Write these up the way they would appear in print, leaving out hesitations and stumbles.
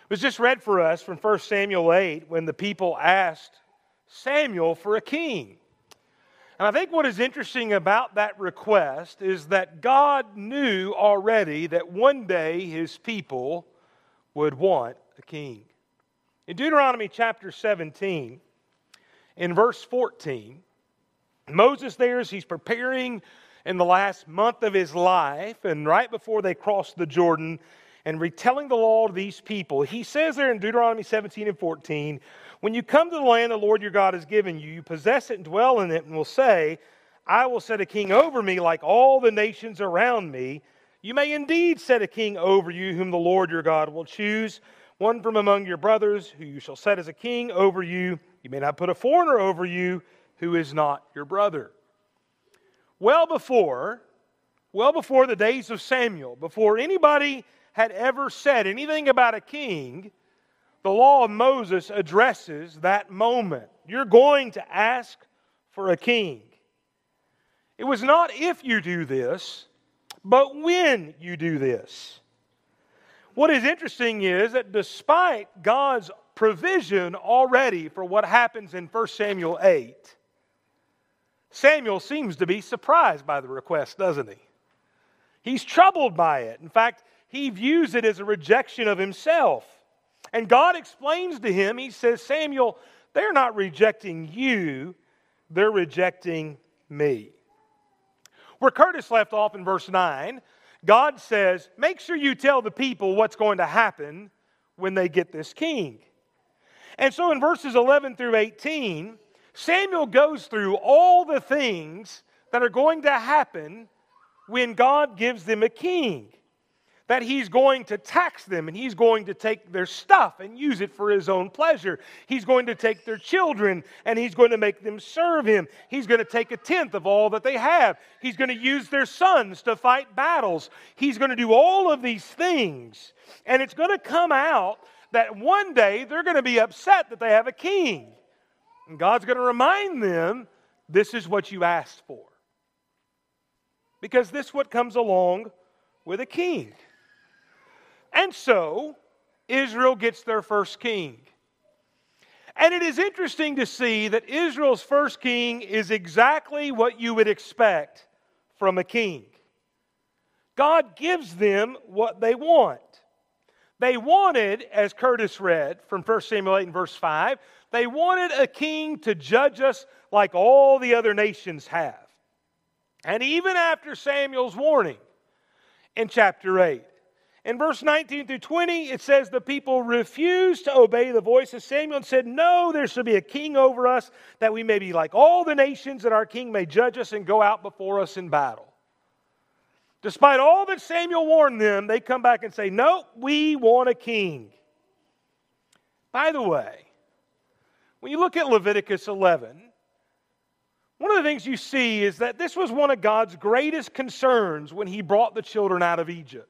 It was just read for us from 1 Samuel 8 when the people asked Samuel for a king. And I think what is interesting about that request is that God knew already that one day His people would want a king. In Deuteronomy chapter 17, in verse 14, Moses he's preparing in the last month of his life, and right before they cross the Jordan, and retelling the law to these people. He says there in Deuteronomy 17 and 14, when you come to the land the Lord your God has given you, you possess it and dwell in it, and will say, I will set a king over me like all the nations around me. You may indeed set a king over you whom the Lord your God will choose, one from among your brothers who you shall set as a king over you. You may not put a foreigner over you who is not your brother. Well before the days of Samuel, before anybody had ever said anything about a king, the law of Moses addresses that moment. You're going to ask for a king. It was not if you do this, but when you do this. What is interesting is that despite God's provision already for what happens in 1 Samuel 8, Samuel seems to be surprised by the request, doesn't he? He's troubled by it. In fact, he views it as a rejection of himself. And God explains to him, He says, Samuel, they're not rejecting you, they're rejecting me. Where Curtis left off in verse 9, God says, make sure you tell the people what's going to happen when they get this king. And so in verses 11 through 18, Samuel goes through all the things that are going to happen when God gives them a king. That He's going to tax them, and He's going to take their stuff and use it for His own pleasure. He's going to take their children, and He's going to make them serve Him. He's going to take 1/10 of all that they have. He's going to use their sons to fight battles. He's going to do all of these things. And it's going to come out that one day they're going to be upset that they have a king. And God's going to remind them, this is what you asked for. Because this is what comes along with a king. And so, Israel gets their first king. And it is interesting to see that Israel's first king is exactly what you would expect from a king. God gives them what they want. They wanted, as Curtis read from 1 Samuel 8 and verse 5, they wanted a king to judge us like all the other nations have. And even after Samuel's warning in chapter 8, in verse 19 through 20, it says the people refused to obey the voice of Samuel and said, no, there shall be a king over us, that we may be like all the nations, that our king may judge us and go out before us in battle. Despite all that Samuel warned them, they come back and say, no, we want a king. By the way, when you look at Leviticus 11, one of the things you see is that this was one of God's greatest concerns when He brought the children out of Egypt.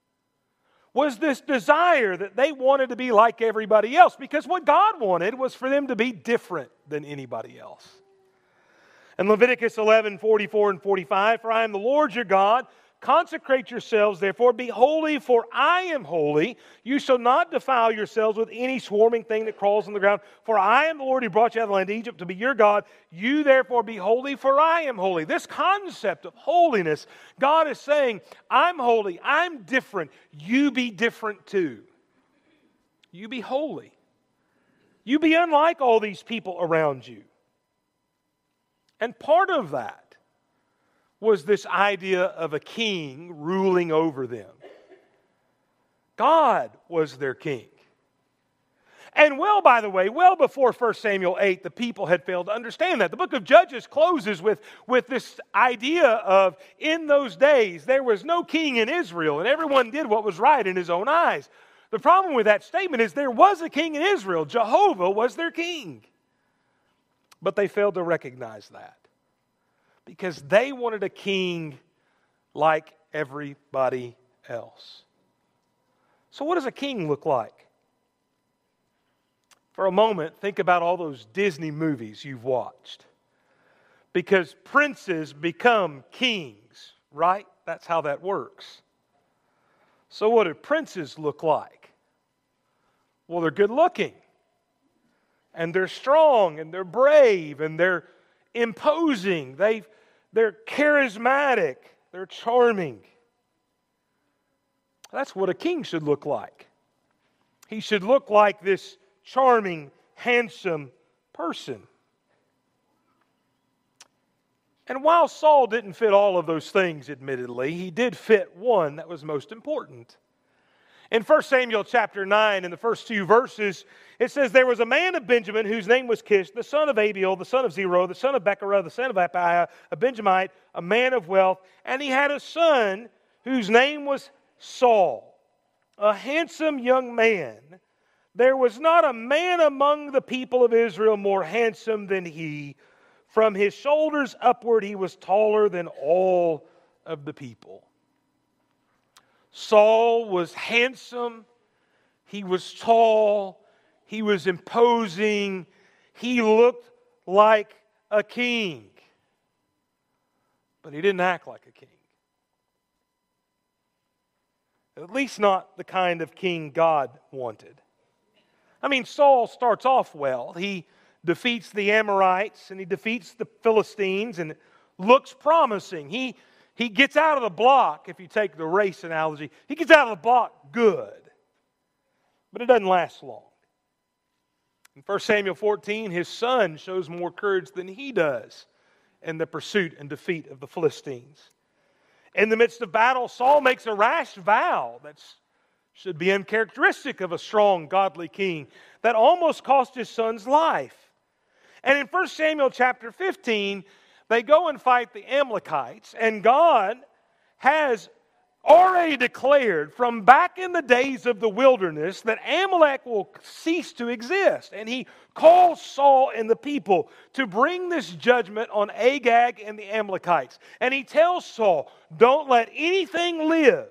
Was this desire that they wanted to be like everybody else. Because what God wanted was for them to be different than anybody else. In Leviticus 11, 44 and 45, for I am the Lord your God. Consecrate yourselves, therefore, be holy, for I am holy. You shall not defile yourselves with any swarming thing that crawls on the ground. For I am the Lord who brought you out of the land of Egypt to be your God. You therefore be holy, for I am holy. This concept of holiness, God is saying, I'm holy, I'm different. You be different too. You be holy. You be unlike all these people around you. And part of that was this idea of a king ruling over them. God was their king. And by the way, well before 1 Samuel 8, the people had failed to understand that. The book of Judges closes with this idea of, in those days, there was no king in Israel, and everyone did what was right in his own eyes. The problem with that statement is there was a king in Israel. Jehovah was their king. But they failed to recognize that. Because they wanted a king like everybody else. So what does a king look like? For a moment, think about all those Disney movies you've watched. Because princes become kings, right? That's how that works. So what do princes look like? Well, they're good looking, and they're strong, and they're brave, and they're imposing. They're charismatic. They're charming. That's what a king should look like. He should look like this charming, handsome person. And while Saul didn't fit all of those things, admittedly, he did fit one that was most important. In 1 Samuel chapter 9, in the first 2 verses, it says, "There was a man of Benjamin whose name was Kish, the son of Abiel, the son of Zerah, the son of Becherah, the son of Appiah, a Benjamite, a man of wealth. And he had a son whose name was Saul, a handsome young man. There was not a man among the people of Israel more handsome than he. From his shoulders upward, he was taller than all of the people." Saul was handsome. He was tall. He was imposing. He looked like a king. But he didn't act like a king. At least not the kind of king God wanted. I mean, Saul starts off well. He defeats the Amorites and he defeats the Philistines and it looks promising. He gets out of the block, if you take the race analogy, he gets out of the block good. But it doesn't last long. In 1 Samuel 14, his son shows more courage than he does in the pursuit and defeat of the Philistines. In the midst of battle, Saul makes a rash vow that should be uncharacteristic of a strong, godly king that almost cost his son's life. And in 1 Samuel chapter 15, they go and fight the Amalekites, and God has already declared from back in the days of the wilderness that Amalek will cease to exist. And he calls Saul and the people to bring this judgment on Agag and the Amalekites. And he tells Saul, don't let anything live.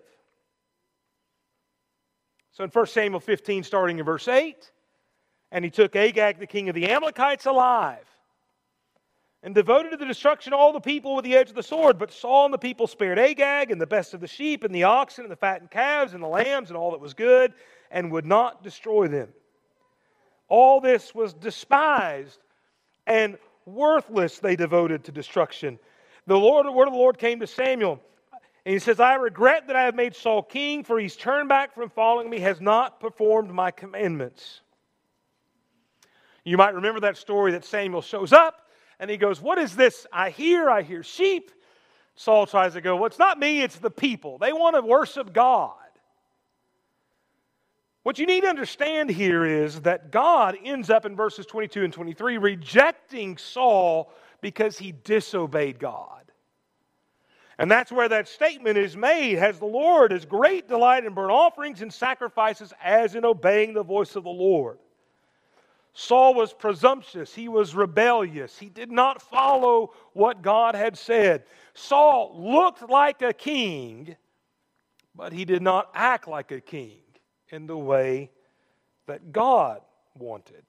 So in 1 Samuel 15, starting in verse 8, "And he took Agag, the king of the Amalekites, alive, and devoted to the destruction of all the people with the edge of the sword. But Saul and the people spared Agag, and the best of the sheep, and the oxen, and the fattened calves, and the lambs, and all that was good, and would not destroy them. All this was despised, and worthless they devoted to destruction. The word of the Lord came to Samuel, and he says, I regret that I have made Saul king, for he's turned back from following me, has not performed my commandments." You might remember that story that Samuel shows up, and he goes, "What is this I hear sheep." Saul tries to go, "Well, it's not me, it's the people. They want to worship God." What you need to understand here is that God ends up in verses 22 and 23 rejecting Saul because he disobeyed God. And that's where that statement is made. "Has the Lord as great delight in burnt offerings and sacrifices as in obeying the voice of the Lord?" Saul was presumptuous. He was rebellious. He did not follow what God had said. Saul looked like a king, but he did not act like a king in the way that God wanted.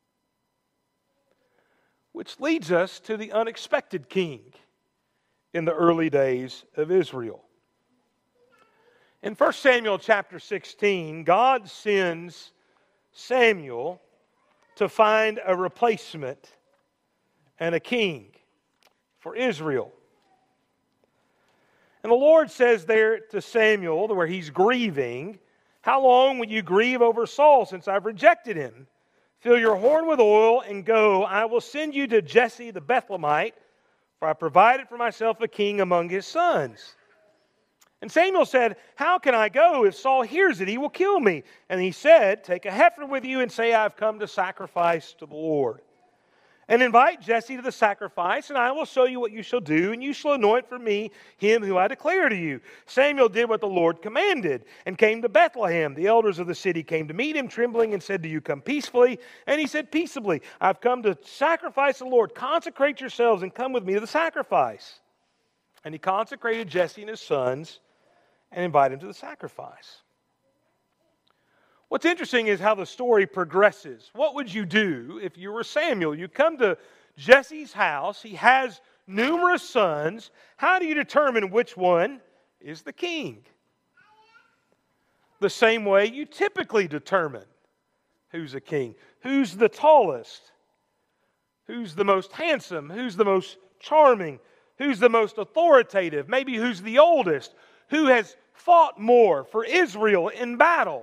Which leads us to the unexpected king in the early days of Israel. In 1 Samuel chapter 16, God sends Samuel to find a replacement and a king for Israel. And the Lord says there to Samuel, where he's grieving, "How long will you grieve over Saul, since I've rejected him? Fill your horn with oil and go. I will send you to Jesse the Bethlehemite, for I provided for myself a king among his sons." And Samuel said, "How can I go? If Saul hears it, he will kill me." And he said, "Take a heifer with you and say, I've come to sacrifice to the Lord. And invite Jesse to the sacrifice, and I will show you what you shall do, and you shall anoint for me him who I declare to you." Samuel did what the Lord commanded and came to Bethlehem. The elders of the city came to meet him, trembling, and said, "Do you come peacefully?" And he said, "Peaceably. I've come to sacrifice the Lord. Consecrate yourselves and come with me to the sacrifice." And he consecrated Jesse and his sons and invited him to the sacrifice. What's interesting is how the story progresses. What would you do if you were Samuel? You come to Jesse's house. He has numerous sons. How do you determine which one is the king? The same way you typically determine who's a king? Who's the tallest? Who's the most handsome? Who's the most charming? Who's the most authoritative? Maybe who's the oldest? Who has fought more for Israel in battle?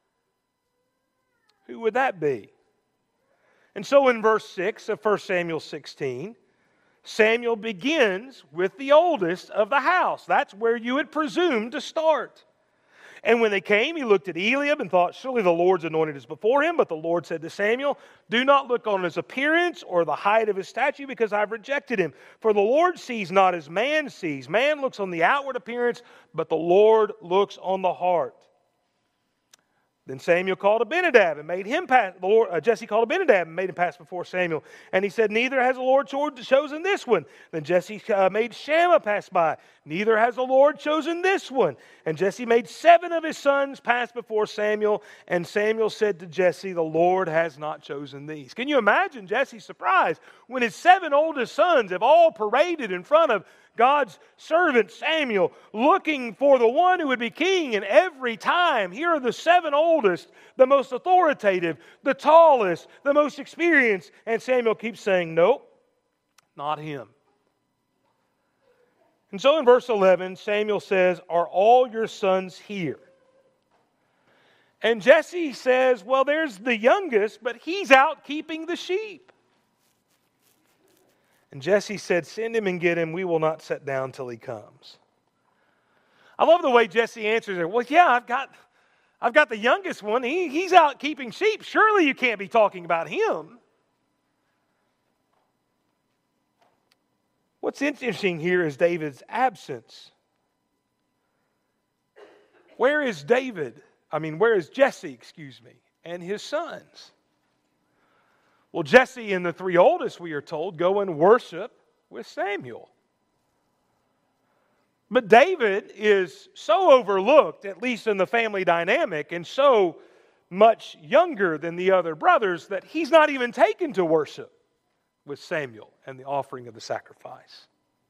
Who would that be? And so in verse 6 of 1 Samuel 16, Samuel begins with the oldest of the house. That's where you would presume to start. And when they came, he looked at Eliab and thought, surely the Lord's anointed is before him. But the Lord said to Samuel, do not look on his appearance or the height of his stature, because I've rejected him. For the Lord sees not as man sees. Man looks on the outward appearance, but the Lord looks on the heart. Then Samuel called Abinadab and made him pass. Jesse called Abinadab and made him pass before Samuel. And he said, neither has the Lord chosen this one. Then Jesse made Shammah pass by. Neither has the Lord chosen this one. And Jesse made 7 of his sons pass before Samuel. And Samuel said to Jesse, the Lord has not chosen these. Can you imagine Jesse's surprise when his 7 oldest sons have all paraded in front of God's servant Samuel, looking for the one who would be king? And every time, here are the 7 oldest, the most authoritative, the tallest, the most experienced. And Samuel keeps saying, nope, not him. And so in verse 11, Samuel says, are all your sons here? And Jesse says, well, there's the youngest, but he's out keeping the sheep. And Jesse said, send him and get him. We will not sit down till he comes. I love the way Jesse answers it. Well, yeah, I've got the youngest one. He's out keeping sheep. Surely you can't be talking about him. What's interesting here is David's absence. Where is Jesse, and his sons? Well, Jesse and the 3 oldest, we are told, go and worship with Samuel. But David is so overlooked, at least in the family dynamic, and so much younger than the other brothers, that he's not even taken to worship with Samuel and the offering of the sacrifice.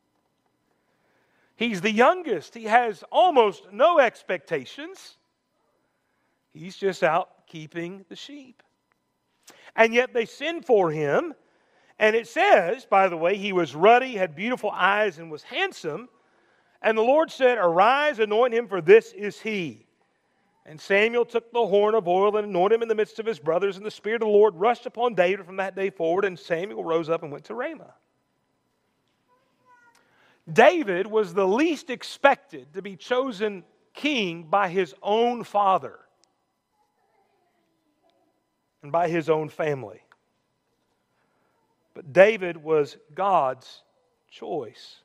He's the youngest. He has almost no expectations. He's just out keeping the sheep. And yet they send for him. And it says, by the way, he was ruddy, had beautiful eyes, and was handsome. And the Lord said, arise, anoint him, for this is he. And Samuel took the horn of oil and anointed him in the midst of his brothers. And the Spirit of the Lord rushed upon David from that day forward. And Samuel rose up and went to Ramah. David was the least expected to be chosen king by his own father and by his own family. But David was God's choice.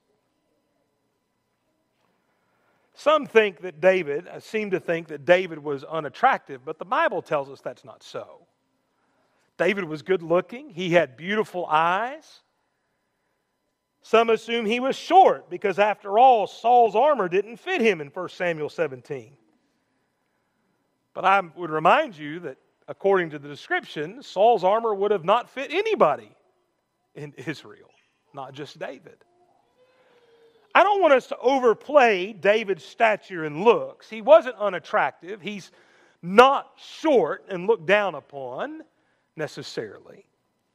Some seem to think that David was unattractive, but the Bible tells us that's not so. David was good looking. He had beautiful eyes. Some assume he was short because, after all, Saul's armor didn't fit him in 1 Samuel 17. But I would remind you that, according to the description, Saul's armor would have not fit anybody in Israel, not just David. I don't want us to overplay David's stature and looks. He wasn't unattractive. He's not short and looked down upon necessarily.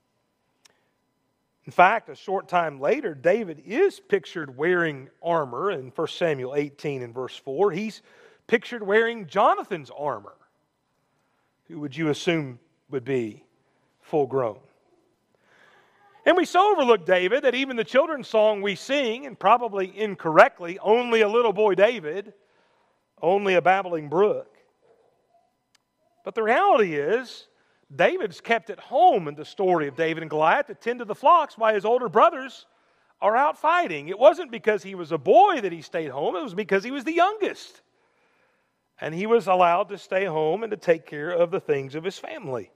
In fact, a short time later, David is pictured wearing armor in 1 Samuel 18 and verse 4. He's pictured wearing Jonathan's armor. Who would you assume would be full grown? And we so overlook David that even the children's song we sing, and probably incorrectly, only a little boy David, only a babbling brook. But the reality is, David's kept at home in the story of David and Goliath to tend to the flocks while his older brothers are out fighting. It wasn't because he was a boy that he stayed home, it was because he was the youngest. And he was allowed to stay home and to take care of the things of his family.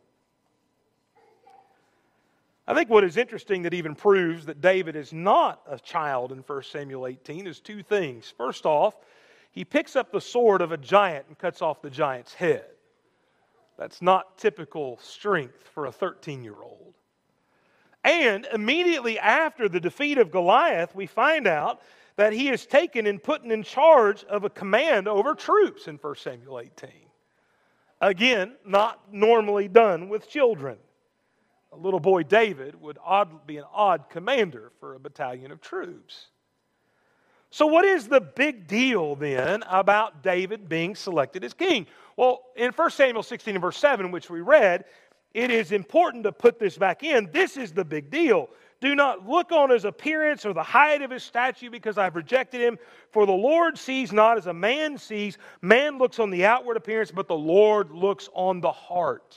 I think what is interesting that even proves that David is not a child in 1 Samuel 18 is 2 things. First off, he picks up the sword of a giant and cuts off the giant's head. That's not typical strength for a 13-year-old. And immediately after the defeat of Goliath, we find out that he is taken and put in charge of a command over troops in 1 Samuel 18. Again, not normally done with children. A little boy David would be an odd commander for a battalion of troops. So what is the big deal then about David being selected as king? Well, in 1 Samuel 16 and verse 7, which we read, it is important to put this back in. This is the big deal. Do not look on his appearance or the height of his stature, because I've rejected him. For the Lord sees not as a man sees. Man looks on the outward appearance, but the Lord looks on the heart.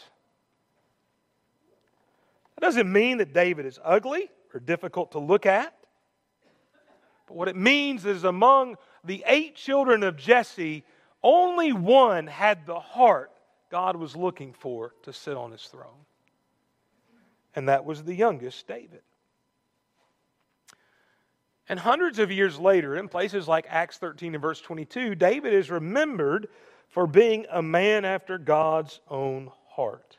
That doesn't mean that David is ugly or difficult to look at. But what it means is among the 8 children of Jesse, only one had the heart God was looking for to sit on his throne. And that was the youngest, David. And hundreds of years later, in places like Acts 13 and verse 22, David is remembered for being a man after God's own heart.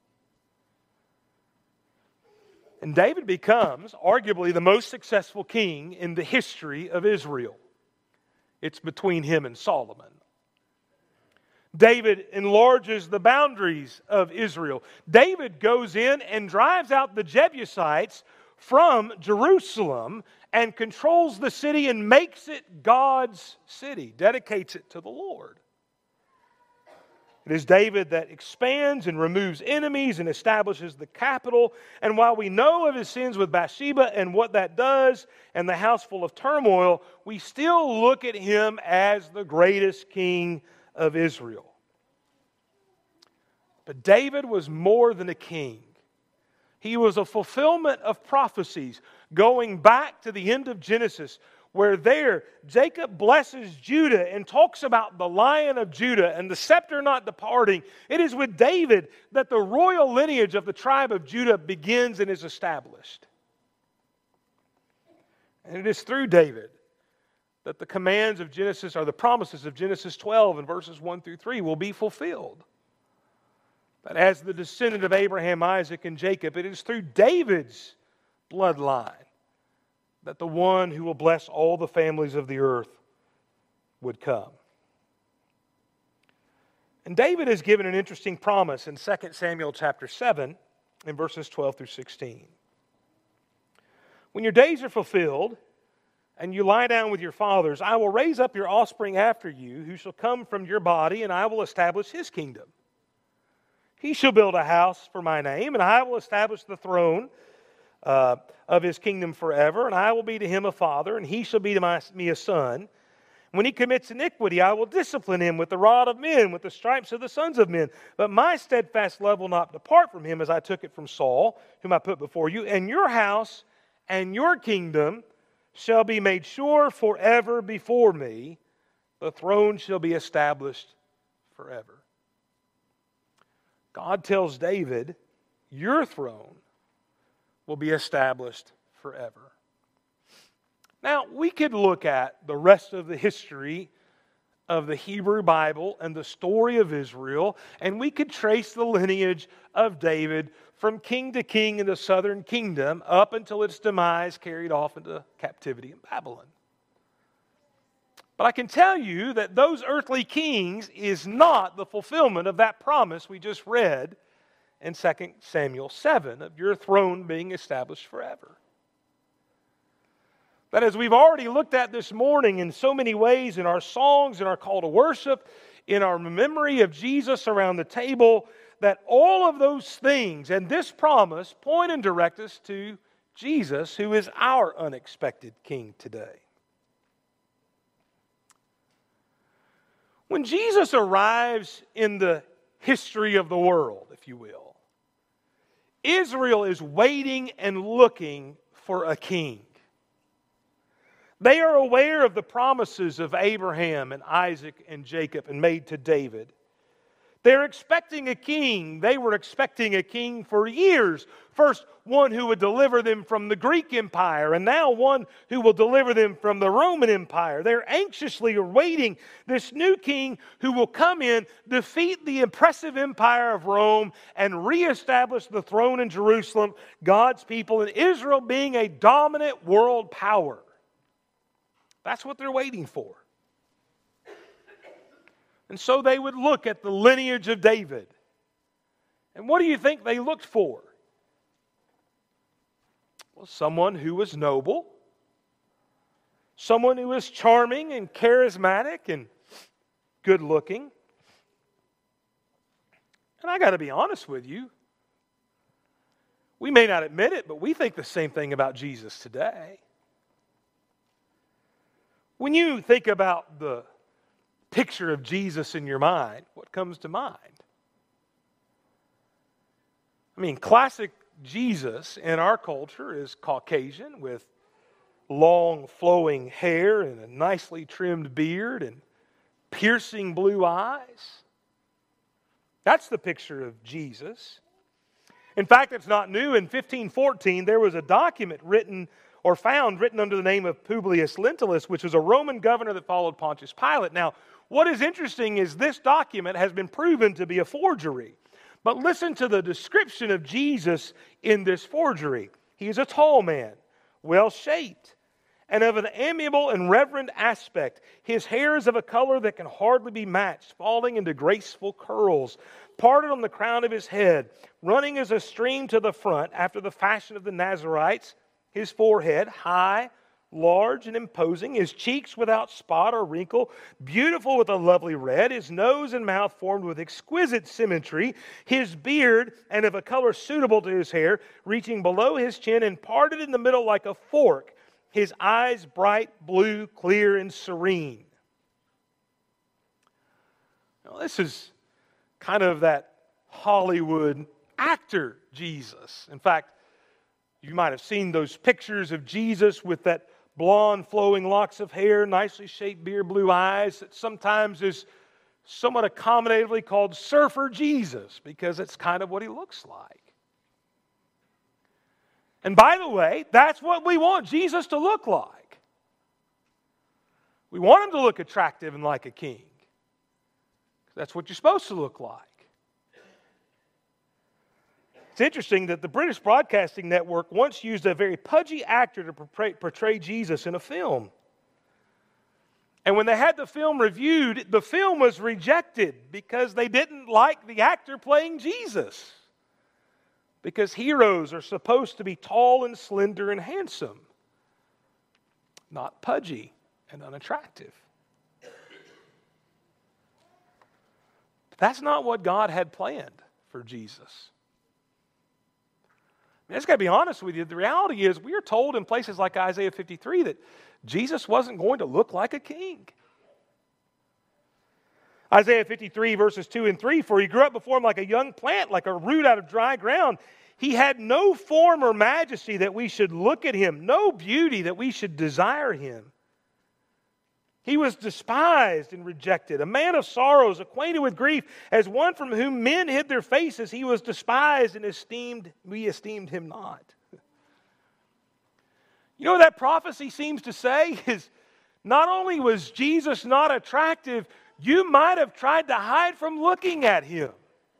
And David becomes arguably the most successful king in the history of Israel. It's between him and Solomon. David enlarges the boundaries of Israel. David goes in and drives out the Jebusites from Jerusalem and controls the city and makes it God's city, dedicates it to the Lord. It is David that expands and removes enemies and establishes the capital. And while we know of his sins with Bathsheba and what that does and the house full of turmoil, we still look at him as the greatest king of Israel. But David was more than a king. He was a fulfillment of prophecies going back to the end of Genesis, where there Jacob blesses Judah and talks about the Lion of Judah and the scepter not departing. It is with David that the royal lineage of the tribe of Judah begins and is established. And it is through David that the commands of Genesis, or the promises of Genesis 12 and verses 1 through 3 will be fulfilled. That as the descendant of Abraham, Isaac, and Jacob, it is through David's bloodline that the one who will bless all the families of the earth would come. And David is given an interesting promise in 2 Samuel chapter 7 in verses 12 through 16. When your days are fulfilled and you lie down with your fathers, I will raise up your offspring after you, who shall come from your body, and I will establish his kingdom. He shall build a house for my name, and I will establish the throne of his kingdom forever, and I will be to him a father, and he shall be to me a son. When he commits iniquity, I will discipline him with the rod of men, with the stripes of the sons of men. But my steadfast love will not depart from him, as I took it from Saul, whom I put before you. And your house and your kingdom shall be made sure forever before me. The throne shall be established forever. God tells David, your throne will be established forever. Now, we could look at the rest of the history of the Hebrew Bible and the story of Israel, and we could trace the lineage of David from king to king in the southern kingdom up until its demise, carried off into captivity in Babylon. But I can tell you that those earthly kings is not the fulfillment of that promise we just read in 2 Samuel 7 of your throne being established forever. That, as we've already looked at this morning in so many ways in our songs, in our call to worship, in our memory of Jesus around the table, that all of those things and this promise point and direct us to Jesus, who is our unexpected King today. When Jesus arrives in the history of the world, if you will, Israel is waiting and looking for a king. They are aware of the promises of Abraham and Isaac and Jacob and made to David. They're expecting a king. They were expecting a king for years. First, one who would deliver them from the Greek Empire, and now one who will deliver them from the Roman Empire. They're anxiously awaiting this new king who will come in, defeat the impressive empire of Rome, and reestablish the throne in Jerusalem, God's people, and Israel being a dominant world power. That's what they're waiting for. And so they would look at the lineage of David. And what do you think they looked for? Well, someone who was noble, someone who was charming and charismatic and good looking. And I got to be honest with you, we may not admit it, but we think the same thing about Jesus today. When you think about the picture of Jesus in your mind, what comes to mind? I mean, classic Jesus in our culture is Caucasian with long flowing hair and a nicely trimmed beard and piercing blue eyes. That's the picture of Jesus. In fact, it's not new. In 1514, there was a document written under the name of Publius Lentulus, which was a Roman governor that followed Pontius Pilate. Now, what is interesting is this document has been proven to be a forgery. But listen to the description of Jesus in this forgery. He is a tall man, well-shaped, and of an amiable and reverend aspect. His hair is of a color that can hardly be matched, falling into graceful curls, parted on the crown of his head, running as a stream to the front, after the fashion of the Nazarites. His forehead, high, large, and imposing. His cheeks without spot or wrinkle, beautiful with a lovely red. His nose and mouth formed with exquisite symmetry. His beard, and of a color suitable to his hair, reaching below his chin and parted in the middle like a fork. His eyes bright, blue, clear, and serene. Now, this is kind of that Hollywood actor Jesus. In fact, you might have seen those pictures of Jesus with that blonde flowing locks of hair, nicely shaped beard, blue eyes, that sometimes is somewhat accommodatively called Surfer Jesus, because it's kind of what he looks like. And by the way, that's what we want Jesus to look like. We want him to look attractive and like a king. That's what you're supposed to look like. It's interesting that the British Broadcasting Network once used a very pudgy actor to portray Jesus in a film. And when they had the film reviewed, the film was rejected because they didn't like the actor playing Jesus. Because heroes are supposed to be tall and slender and handsome, not pudgy and unattractive. But that's not what God had planned for Jesus. I just got to be honest with you. The reality is we are told in places like Isaiah 53 that Jesus wasn't going to look like a king. Isaiah 53 verses 2 and 3, for he grew up before him like a young plant, like a root out of dry ground. He had no form or majesty that we should look at him, no beauty that we should desire him. He was despised and rejected, a man of sorrows, acquainted with grief, as one from whom men hid their faces. He was despised and we esteemed him not. You know what that prophecy seems to say is, not only was Jesus not attractive, you might have tried to hide from looking at him.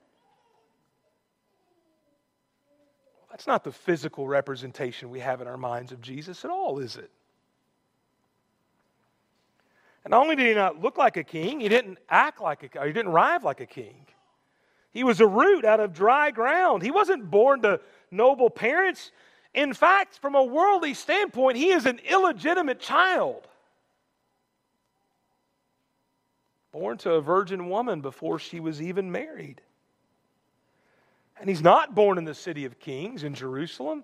That's not the physical representation we have in our minds of Jesus at all, is it? And not only did he not look like a king, he didn't act like a king, he didn't arrive like a king. He was a root out of dry ground. He wasn't born to noble parents. In fact, from a worldly standpoint, he is an illegitimate child. Born to a virgin woman before she was even married. And he's not born in the city of kings in Jerusalem.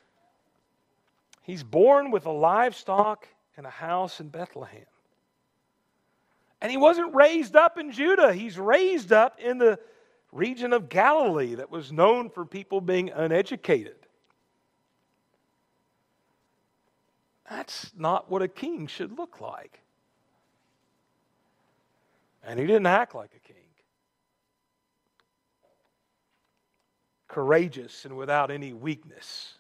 He's born with a livestock and a house in Bethlehem. And he wasn't raised up in Judah. He's raised up in the region of Galilee that was known for people being uneducated. That's not what a king should look like. And he didn't act like a king. Courageous and without any weakness.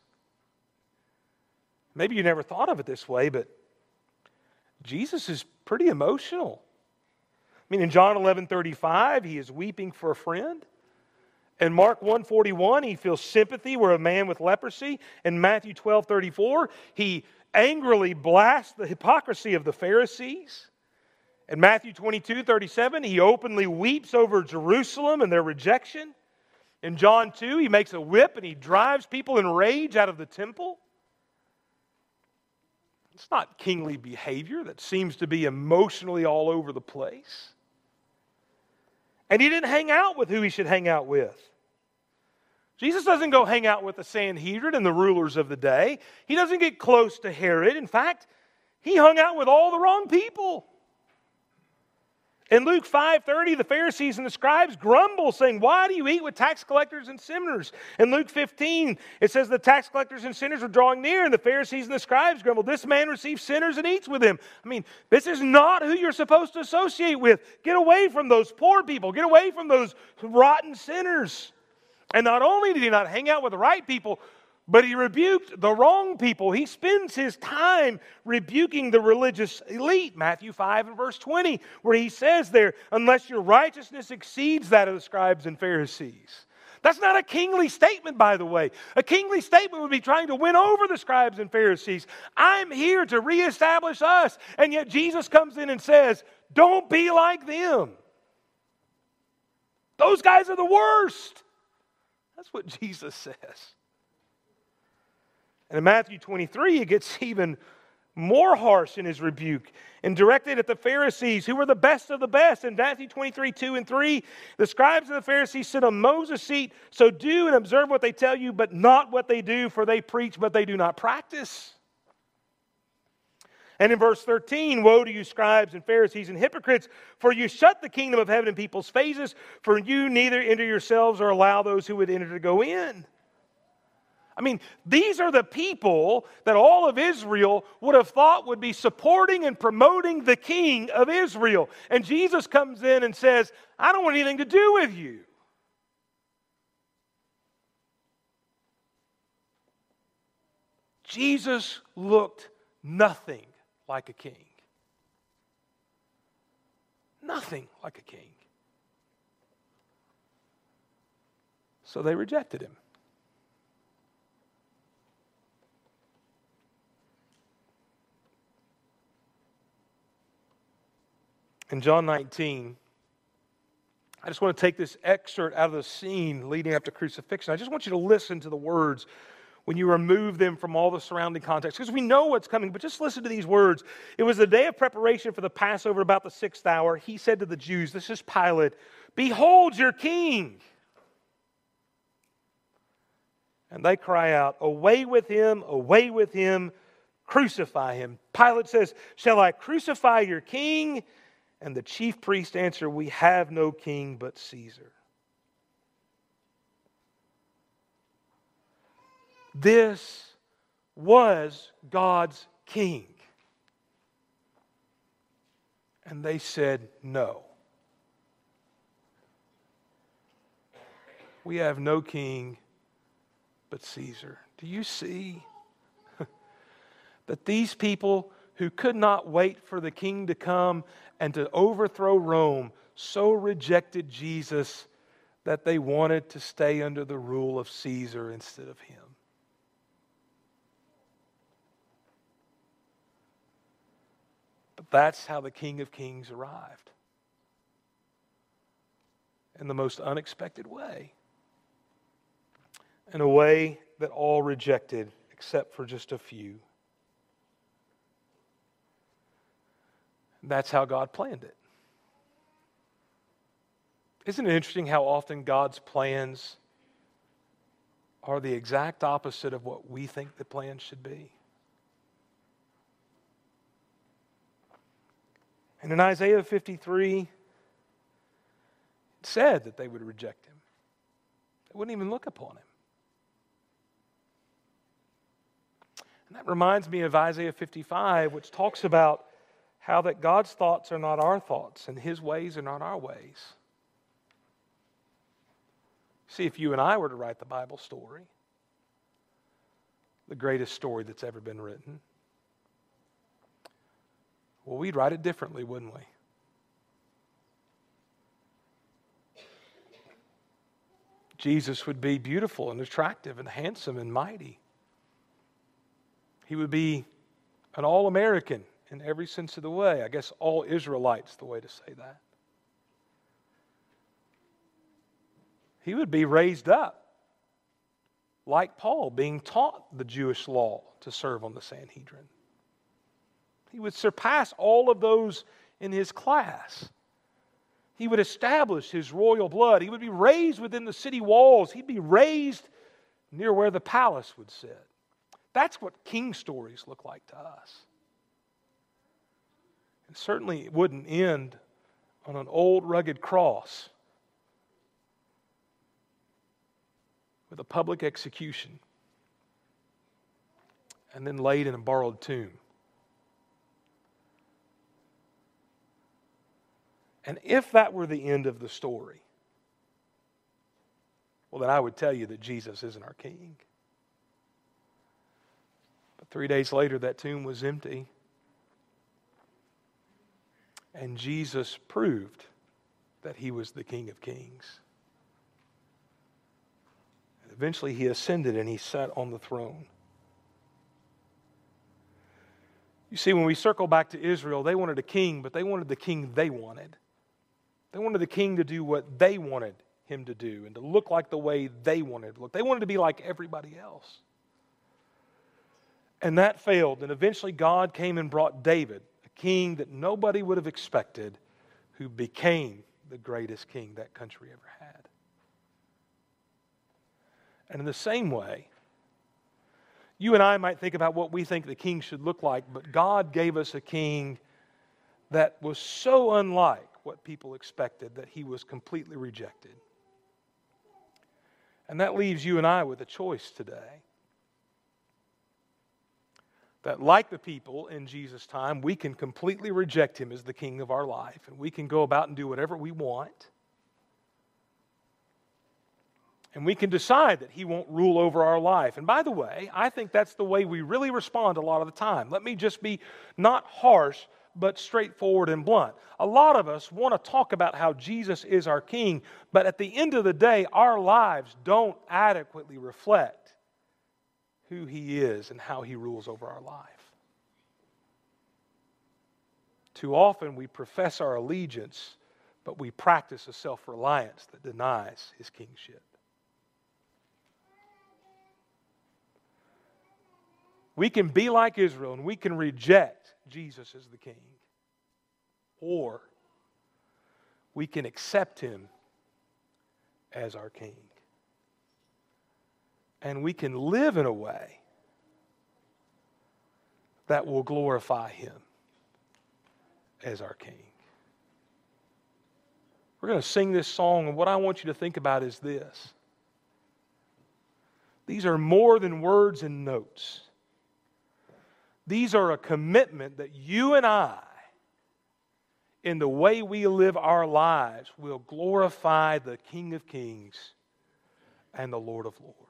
Maybe you never thought of it this way, but Jesus is pretty emotional. I mean, in John 11:35, he is weeping for a friend. In Mark 1:41, he feels sympathy where a man with leprosy. In Matthew 12:34, he angrily blasts the hypocrisy of the Pharisees. In Matthew 22:37, he openly weeps over Jerusalem and their rejection. In John 2, he makes a whip and he drives people in rage out of the temple. It's not kingly behavior that seems to be emotionally all over the place. And he didn't hang out with who he should hang out with. Jesus doesn't go hang out with the Sanhedrin and the rulers of the day. He doesn't get close to Herod. In fact, he hung out with all the wrong people. In Luke 5:30, the Pharisees and the scribes grumble, saying, "Why do you eat with tax collectors and sinners?" In Luke 15, it says the tax collectors and sinners were drawing near, and the Pharisees and the scribes grumbled, "This man receives sinners and eats with them." I mean, this is not who you're supposed to associate with. Get away from those poor people. Get away from those rotten sinners. And not only did he not hang out with the right people, but he rebuked the wrong people. He spends his time rebuking the religious elite. Matthew 5 and verse 20, where he says there, "Unless your righteousness exceeds that of the scribes and Pharisees." That's not a kingly statement, by the way. A kingly statement would be trying to win over the scribes and Pharisees. I'm here to reestablish us. And yet Jesus comes in and says, don't be like them. Those guys are the worst. That's what Jesus says. And in Matthew 23, it gets even more harsh in his rebuke and directed at the Pharisees, who were the best of the best. In Matthew 23, 2 and 3, the scribes and the Pharisees sit on Moses' seat, so do and observe what they tell you, but not what they do, for they preach, but they do not practice. And in verse 13, woe to you scribes and Pharisees and hypocrites, for you shut the kingdom of heaven in people's faces, for you neither enter yourselves or allow those who would enter to go in. I mean, these are the people that all of Israel would have thought would be supporting and promoting the king of Israel. And Jesus comes in and says, I don't want anything to do with you. Jesus looked nothing like a king. Nothing like a king. So they rejected him. In John 19, I just want to take this excerpt out of the scene leading up to crucifixion. I just want you to listen to the words when you remove them from all the surrounding context, because we know what's coming, but just listen to these words. It was the day of preparation for the Passover, about the 6th hour. He said to the Jews, this is Pilate, "Behold your king." And they cry out, away with him, crucify him. Pilate says, shall I crucify your king? And the chief priests answer, we have no king but Caesar. This was God's king. And they said, no. We have no king but Caesar. Do you see that these people who could not wait for the king to come and to overthrow Rome so rejected Jesus that they wanted to stay under the rule of Caesar instead of him? But that's how the King of Kings arrived. In the most unexpected way. In a way that all rejected except for just a few. That's how God planned it. Isn't it interesting how often God's plans are the exact opposite of what we think the plan should be? And in Isaiah 53, it said that they would reject him. They wouldn't even look upon him. And that reminds me of Isaiah 55, which talks about how that God's thoughts are not our thoughts and his ways are not our ways. See, if you and I were to write the Bible story, the greatest story that's ever been written, well, we'd write it differently, wouldn't we? Jesus would be beautiful and attractive and handsome and mighty. He would be an all-American in every sense of the way. I guess all Israelites, the way to say that. He would be raised up, like Paul, being taught the Jewish law to serve on the Sanhedrin. He would surpass all of those in his class. He would establish his royal blood. He would be raised within the city walls. He'd be raised near where the palace would sit. That's what king stories look like to us. And certainly it wouldn't end on an old rugged cross with a public execution and then laid in a borrowed tomb. And if that were the end of the story, well, then I would tell you that Jesus isn't our king. But 3 days later, that tomb was empty. And Jesus proved that he was the King of Kings. And eventually he ascended and he sat on the throne. You see, when we circle back to Israel, they wanted a king, but they wanted the king they wanted. They wanted the king to do what they wanted him to do and to look like the way they wanted to look. They wanted to be like everybody else. And that failed. And eventually God came and brought David, a king that nobody would have expected, who became the greatest king that country ever had. And in the same way, you and I might think about what we think the king should look like, but God gave us a king that was so unlike what people expected that he was completely rejected. And that leaves you and I with a choice today. That like the people in Jesus' time, we can completely reject him as the king of our life, and we can go about and do whatever we want. And we can decide that he won't rule over our life. And by the way, I think that's the way we really respond a lot of the time. Let me just be not harsh, but straightforward and blunt. A lot of us want to talk about how Jesus is our king, but at the end of the day, our lives don't adequately reflect who he is and how he rules over our life. Too often we profess our allegiance, but we practice a self-reliance that denies his kingship. We can be like Israel and we can reject Jesus as the king. Or we can accept him as our king. And we can live in a way that will glorify him as our king. We're going to sing this song, and what I want you to think about is this. These are more than words and notes. These are a commitment that you and I, in the way we live our lives, will glorify the King of Kings and the Lord of Lords.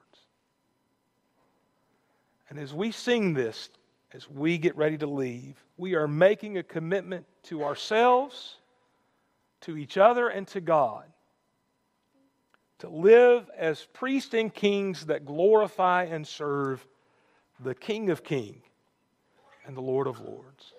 And as we sing this, as we get ready to leave, we are making a commitment to ourselves, to each other, and to God to live as priests and kings that glorify and serve the King of Kings and the Lord of Lords.